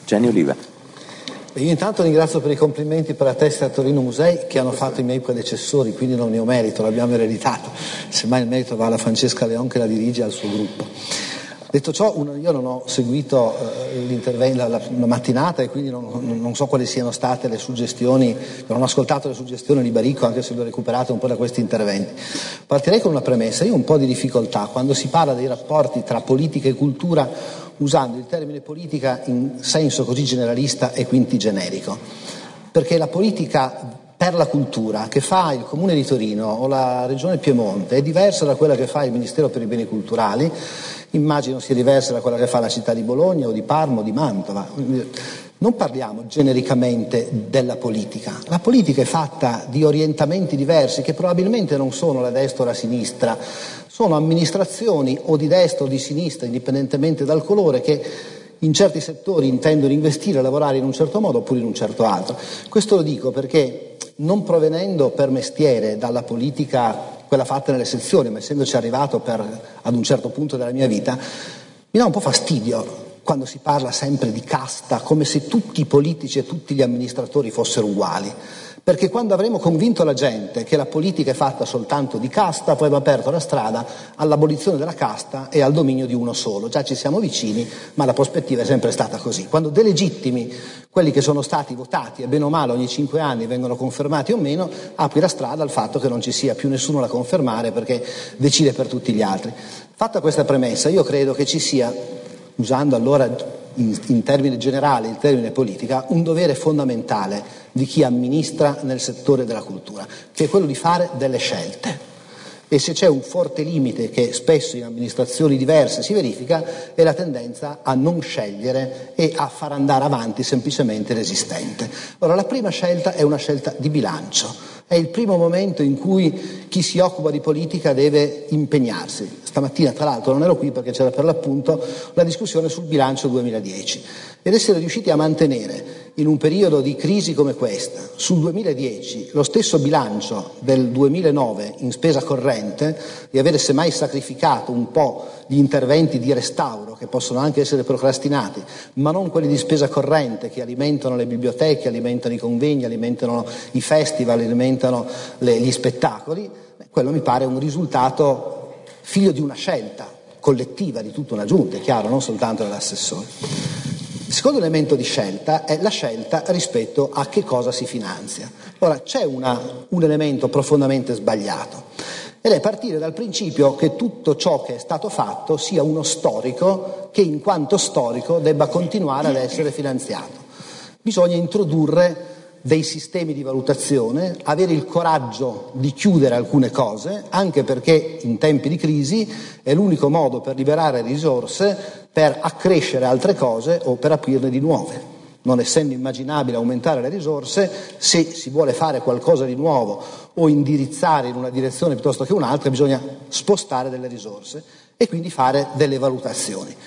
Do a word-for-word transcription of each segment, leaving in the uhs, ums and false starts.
Gianni Oliva. Io intanto ringrazio per i complimenti per la testa a Torino Musei che hanno fatto i miei predecessori, quindi non ne ho merito, l'abbiamo ereditato, semmai il merito va alla Francesca Leon che la dirige e al suo gruppo. Detto ciò, io non ho seguito eh, l'intervento la, la mattinata e quindi non, non so quali siano state le suggestioni, non ho ascoltato le suggestioni di Baricco, anche se le ho recuperate un po' da questi interventi. Partirei con una premessa: io ho un po' di difficoltà quando si parla dei rapporti tra politica e cultura usando il termine politica in senso così generalista e quindi generico, perché la politica per la cultura che fa il Comune di Torino o la Regione Piemonte è diversa da quella che fa il Ministero per i Beni Culturali, immagino sia diversa da quella che fa la città di Bologna o di Parma o di Mantova. Non parliamo genericamente della politica. La politica è fatta di orientamenti diversi che probabilmente non sono la destra o la sinistra, sono amministrazioni o di destra o di sinistra, indipendentemente dal colore, che in certi settori intendono investire, lavorare in un certo modo oppure in un certo altro. Questo lo dico perché, non provenendo per mestiere dalla politica quella fatta nelle sezioni, ma essendoci arrivato per, ad un certo punto della mia vita, mi dà un po' fastidio quando si parla sempre di casta, come se tutti i politici e tutti gli amministratori fossero uguali. Perché quando avremo convinto la gente che la politica è fatta soltanto di casta, poi abbiamo aperto la strada all'abolizione della casta e al dominio di uno solo. Già ci siamo vicini, ma la prospettiva è sempre stata così. Quando delegittimi quelli che sono stati votati e bene o male ogni cinque anni vengono confermati o meno, apri la strada al fatto che non ci sia più nessuno da confermare perché decide per tutti gli altri. Fatta questa premessa, io credo che ci sia, usando allora in, in termini generali il termine politica, un dovere fondamentale di chi amministra nel settore della cultura, che è quello di fare delle scelte. E se c'è un forte limite che spesso in amministrazioni diverse si verifica, è la tendenza a non scegliere e a far andare avanti semplicemente l'esistente. Ora, la prima scelta è una scelta di bilancio. È il primo momento in cui chi si occupa di politica deve impegnarsi. Stamattina, tra l'altro, non ero qui perché c'era per l'appunto la discussione sul bilancio duemiladieci. Ed essere riusciti a mantenere in un periodo di crisi come questa, sul duemiladieci, lo stesso bilancio del duemilanove in spesa corrente, di avere semmai sacrificato un po' di interventi di restauro che possono anche essere procrastinati, ma non quelli di spesa corrente che alimentano le biblioteche, alimentano i convegni, alimentano i festival, alimentano le, gli spettacoli, quello mi pare un risultato figlio di una scelta collettiva di tutta una giunta, è chiaro, non soltanto dell'assessore. Il secondo elemento di scelta è la scelta rispetto a che cosa si finanzia. Ora, c'è una, un elemento profondamente sbagliato, ed è partire dal principio che tutto ciò che è stato fatto sia uno storico che in quanto storico debba continuare ad essere finanziato. Bisogna introdurre dei sistemi di valutazione, avere il coraggio di chiudere alcune cose, anche perché in tempi di crisi è l'unico modo per liberare risorse per accrescere altre cose o per aprirne di nuove. Non essendo immaginabile aumentare le risorse, se si vuole fare qualcosa di nuovo o indirizzare in una direzione piuttosto che un'altra, bisogna spostare delle risorse e quindi fare delle valutazioni.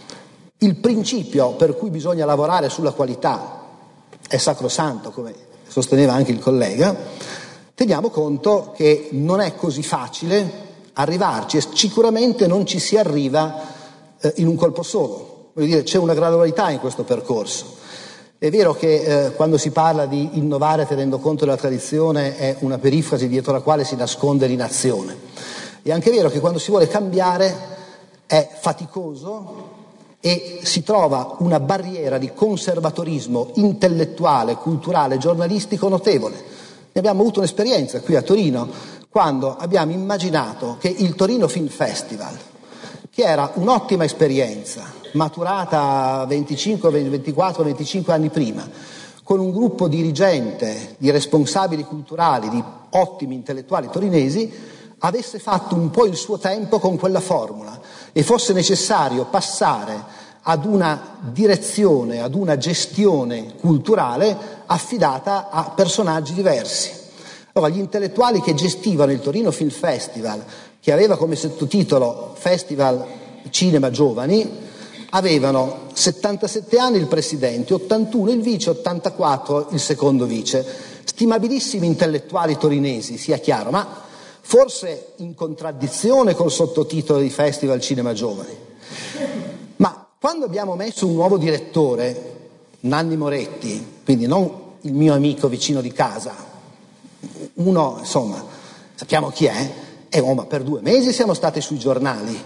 Il principio per cui bisogna lavorare sulla qualità è sacrosanto, come sosteneva anche il collega. Teniamo conto che non è così facile arrivarci e sicuramente non ci si arriva eh, in un colpo solo. Voglio dire, c'è una gradualità in questo percorso. È vero che eh, quando si parla di innovare tenendo conto della tradizione è una perifrasi dietro la quale si nasconde l'inazione. È anche vero che quando si vuole cambiare è faticoso e si trova una barriera di conservatorismo intellettuale, culturale, giornalistico notevole. Ne abbiamo avuto un'esperienza qui a Torino quando abbiamo immaginato che il Torino Film Festival, che era un'ottima esperienza, maturata venticinque, ventiquattro, venticinque anni prima, con un gruppo dirigente di responsabili culturali, di ottimi intellettuali torinesi, avesse fatto un po' il suo tempo con quella formula e fosse necessario passare ad una direzione, ad una gestione culturale affidata a personaggi diversi. Allora, gli intellettuali che gestivano il Torino Film Festival, che aveva come sottotitolo Festival Cinema Giovani, avevano settantasette anni il presidente, ottantuno il vice, ottantaquattro il secondo vice. Stimabilissimi intellettuali torinesi, sia chiaro, ma forse in contraddizione col sottotitolo di Festival Cinema Giovani. Ma quando abbiamo messo un nuovo direttore, Nanni Moretti, quindi non il mio amico vicino di casa, uno, insomma, sappiamo chi è, e oh, ma per due mesi siamo stati sui giornali,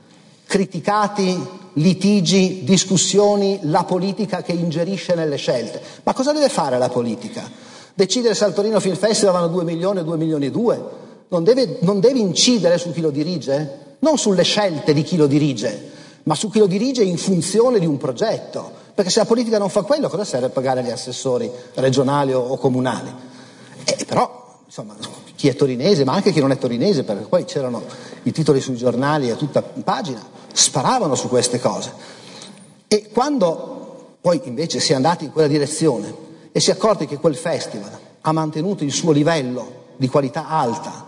criticati, litigi, discussioni, la politica che ingerisce nelle scelte. Ma cosa deve fare la politica? Decidere se al Torino Film Festival vanno due milioni o due milioni e due? Non deve, non deve incidere su chi lo dirige? Non sulle scelte di chi lo dirige, ma su chi lo dirige in funzione di un progetto. Perché se la politica non fa quello, cosa serve pagare gli assessori regionali o, o comunali? E però, insomma, chi è torinese, ma anche chi non è torinese, perché poi c'erano i titoli sui giornali a tutta pagina, sparavano su queste cose. E quando poi invece si è andati in quella direzione e si è accorti che quel festival ha mantenuto il suo livello di qualità alta,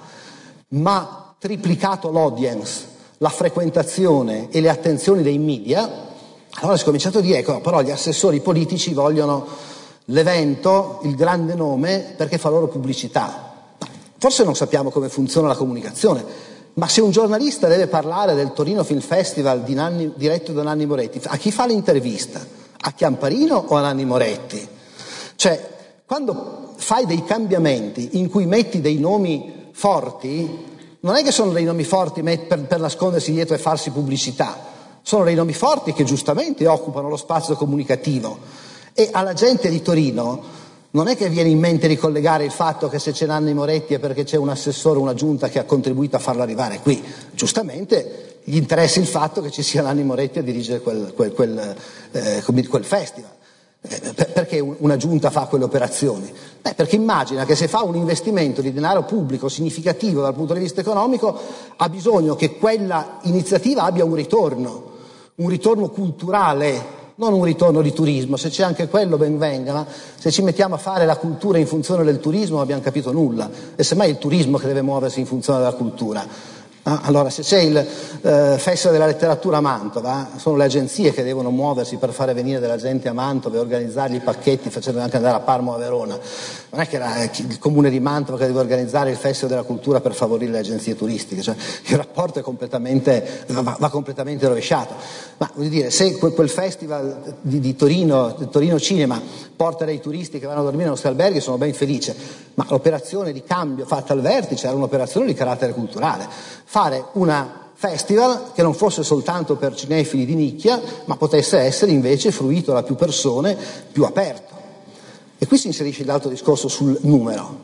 ma triplicato l'audience, la frequentazione e le attenzioni dei media, allora si è cominciato a dire, ecco, però gli assessori politici vogliono l'evento, il grande nome, perché fa loro pubblicità. Forse non sappiamo come funziona la comunicazione, ma se un giornalista deve parlare del Torino Film Festival di Nanni, diretto da Nanni Moretti, a chi fa l'intervista? A Chiamparino o a Nanni Moretti? Cioè, quando fai dei cambiamenti in cui metti dei nomi forti, non è che sono dei nomi forti per, per nascondersi dietro e farsi pubblicità, sono dei nomi forti che giustamente occupano lo spazio comunicativo, e alla gente di Torino non è che viene in mente di collegare il fatto che se c'è Nanni Moretti è perché c'è un assessore, una giunta che ha contribuito a farlo arrivare qui. Giustamente gli interessa il fatto che ci sia Nanni Moretti a dirigere quel, quel, quel, eh, quel festival. Eh, perché una giunta fa quelle operazioni? Beh, perché immagina che se fa un investimento di denaro pubblico significativo dal punto di vista economico, ha bisogno che quella iniziativa abbia un ritorno, un ritorno culturale, non un ritorno di turismo. Se c'è anche quello, ben venga, ma se ci mettiamo a fare la cultura in funzione del turismo non abbiamo capito nulla, e semmai è il turismo che deve muoversi in funzione della cultura. Ah, allora, se c'è il eh, Festival della Letteratura a Mantova, sono le agenzie che devono muoversi per fare venire della gente a Mantova e organizzargli i pacchetti, facendo anche andare a Parma o a Verona. Non è che la, il comune di Mantova che deve organizzare il Festival della Cultura per favorire le agenzie turistiche, cioè il rapporto è completamente, va, va completamente rovesciato. Ma voglio dire, se quel, quel festival di, di Torino, di Torino Cinema, porta dei turisti che vanno a dormire nei nostri alberghi, sono ben felice, ma l'operazione di cambio fatta al vertice era un'operazione di carattere culturale. Fare una festival che non fosse soltanto per cinefili di nicchia, ma potesse essere invece fruito da più persone, più aperto. E qui si inserisce l'altro discorso sul numero.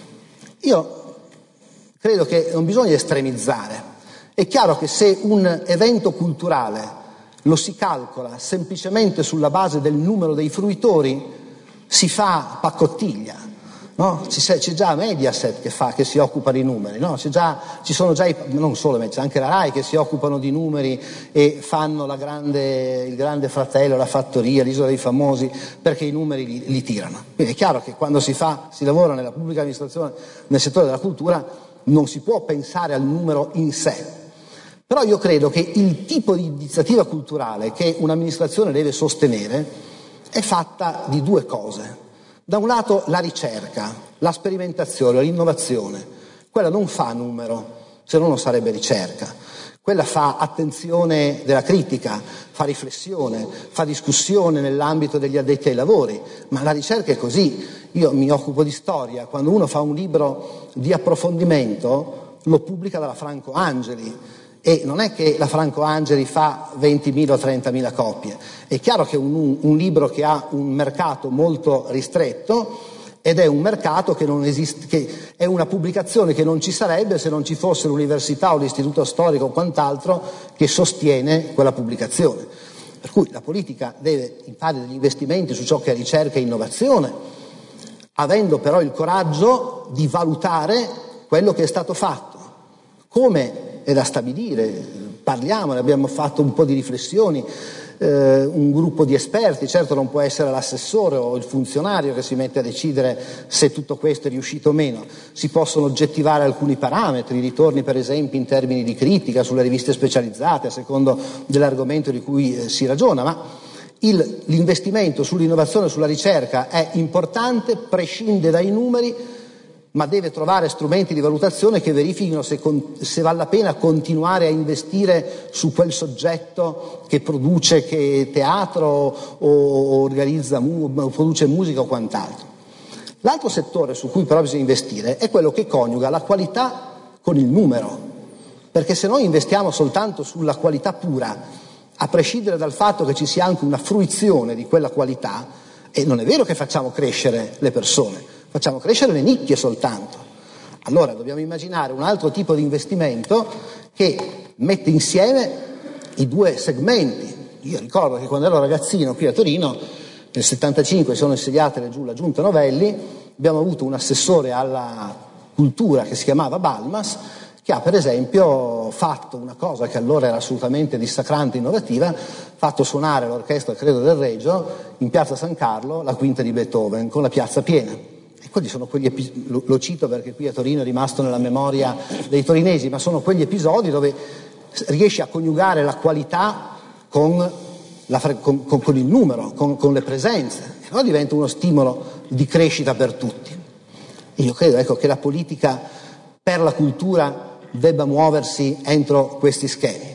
Io credo che non bisogna estremizzare. È chiaro che se un evento culturale lo si calcola semplicemente sulla base del numero dei fruitori, si fa paccottiglia. No? C'è già Mediaset che, fa, che si occupa di numeri, no? C'è già, ci sono già i, non solo, c'è anche la Rai che si occupano di numeri e fanno la grande, il Grande Fratello, la Fattoria, l'Isola dei Famosi, perché i numeri li, li tirano. Quindi è chiaro che quando si fa, si lavora nella pubblica amministrazione, nel settore della cultura, non si può pensare al numero in sé. Però io credo che il tipo di iniziativa culturale che un'amministrazione deve sostenere è fatta di due cose. Da un lato la ricerca, la sperimentazione, l'innovazione, quella non fa numero, se no non sarebbe ricerca, quella fa attenzione della critica, fa riflessione, fa discussione nell'ambito degli addetti ai lavori, ma la ricerca è così. Io mi occupo di storia, quando uno fa un libro di approfondimento lo pubblica dalla Franco Angeli, e non è che la Franco Angeli fa ventimila o trentamila copie. È chiaro che un, un libro che ha un mercato molto ristretto, ed è un mercato che non esiste, che è una pubblicazione che non ci sarebbe se non ci fosse l'università o l'istituto storico o quant'altro che sostiene quella pubblicazione. Per cui la politica deve fare degli investimenti su ciò che è ricerca e innovazione, avendo però il coraggio di valutare quello che è stato fatto. Come è da stabilire, parliamo, ne abbiamo fatto un po' di riflessioni, eh, un gruppo di esperti, certo non può essere l'assessore o il funzionario che si mette a decidere se tutto questo è riuscito o meno, si possono oggettivare alcuni parametri, ritorni per esempio in termini di critica sulle riviste specializzate a secondo dell'argomento di cui eh, si ragiona, ma il, l'investimento sull'innovazione e sulla ricerca è importante, prescinde dai numeri, ma deve trovare strumenti di valutazione che verifichino se, con, se vale la pena continuare a investire su quel soggetto che produce che teatro o, o organizza, o produce musica o quant'altro. L'altro settore su cui però bisogna investire è quello che coniuga la qualità con il numero, perché se noi investiamo soltanto sulla qualità pura, a prescindere dal fatto che ci sia anche una fruizione di quella qualità, e non è vero che facciamo crescere le persone, facciamo crescere le nicchie soltanto. Allora dobbiamo immaginare un altro tipo di investimento che mette insieme i due segmenti. Io ricordo che quando ero ragazzino qui a Torino, nel settantacinque sono insediate la Giunta Novelli, abbiamo avuto un assessore alla cultura che si chiamava Balmas, che ha per esempio fatto una cosa che allora era assolutamente dissacrante e innovativa, fatto suonare l'orchestra credo del Regio in piazza San Carlo la quinta di Beethoven con la piazza piena. E quelli sono quegli episodi, lo, lo cito perché qui a Torino è rimasto nella memoria dei torinesi, ma sono quegli episodi dove riesci a coniugare la qualità con, la, con, con, con il numero, con, con le presenze, e allora diventa uno stimolo di crescita per tutti. E io credo ecco, che la politica per la cultura debba muoversi entro questi schemi.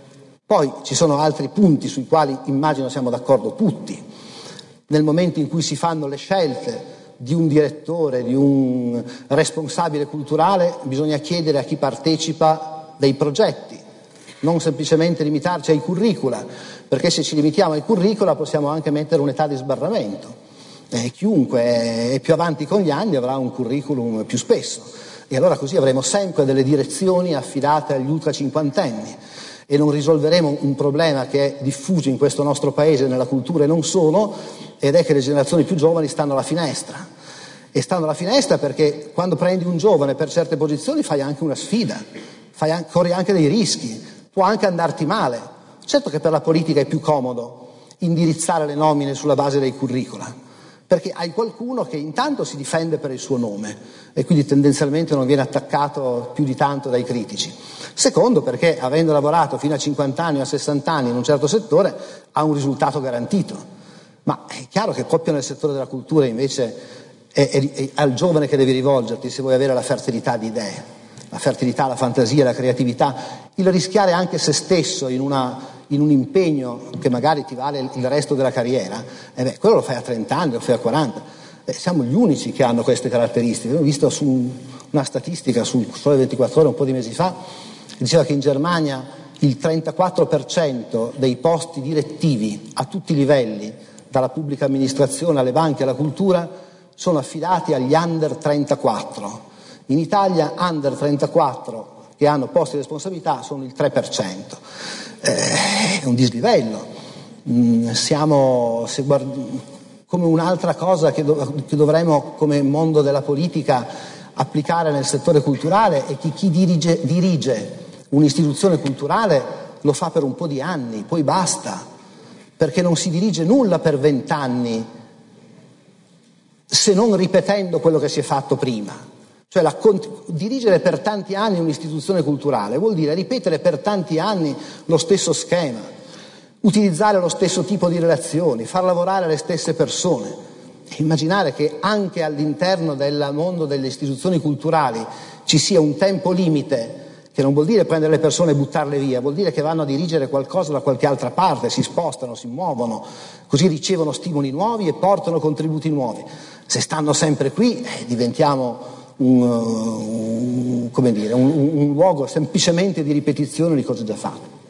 Poi ci sono altri punti sui quali immagino siamo d'accordo tutti. Nel momento in cui si fanno le scelte di un direttore, di un responsabile culturale, bisogna chiedere a chi partecipa dei progetti, non semplicemente limitarci ai curricula, perché se ci limitiamo ai curricula possiamo anche mettere un'età di sbarramento. Eh, chiunque è più avanti con gli anni avrà un curriculum più spesso. E allora così avremo sempre delle direzioni affidate agli ultra cinquantenni e non risolveremo un problema che è diffuso in questo nostro paese nella cultura e non solo, ed è che le generazioni più giovani stanno alla finestra. E stanno alla finestra perché quando prendi un giovane per certe posizioni fai anche una sfida, fai anche, corri anche dei rischi, può anche andarti male. Certo che per la politica è più comodo indirizzare le nomine sulla base dei curricula, perché hai qualcuno che intanto si difende per il suo nome e quindi tendenzialmente non viene attaccato più di tanto dai critici. Secondo, perché avendo lavorato fino a cinquanta anni o a sessanta anni in un certo settore ha un risultato garantito. Ma è chiaro che proprio nel settore della cultura invece è, è, è al giovane che devi rivolgerti se vuoi avere la fertilità di idee, la fertilità, la fantasia, la creatività, il rischiare anche se stesso in una in un impegno che magari ti vale il resto della carriera, e beh, quello lo fai a trenta anni, lo fai a quaranta. Beh, siamo gli unici che hanno queste caratteristiche. Ho visto su una statistica sul Sole ventiquattro Ore un po' di mesi fa, che diceva che in Germania il trentaquattro per cento dei posti direttivi a tutti i livelli, dalla pubblica amministrazione alle banche alla cultura, sono affidati agli under trentaquattro. In Italia under trentaquattro che hanno posti di responsabilità sono il tre per cento. È un dislivello. Siamo se guard- come un'altra cosa che, do- che dovremmo come mondo della politica applicare nel settore culturale è che chi dirige, dirige un'istituzione culturale lo fa per un po' di anni, poi basta, perché non si dirige nulla per vent'anni se non ripetendo quello che si è fatto prima. Cioè la, dirigere per tanti anni un'istituzione culturale vuol dire ripetere per tanti anni lo stesso schema, utilizzare lo stesso tipo di relazioni, far lavorare le stesse persone. E immaginare che anche all'interno del mondo delle istituzioni culturali ci sia un tempo limite, che non vuol dire prendere le persone e buttarle via, vuol dire che vanno a dirigere qualcosa da qualche altra parte, si spostano, si muovono, così ricevono stimoli nuovi e portano contributi nuovi. Se stanno sempre qui eh, diventiamo Un, un, come dire, un, un luogo semplicemente di ripetizione di cose già fatte.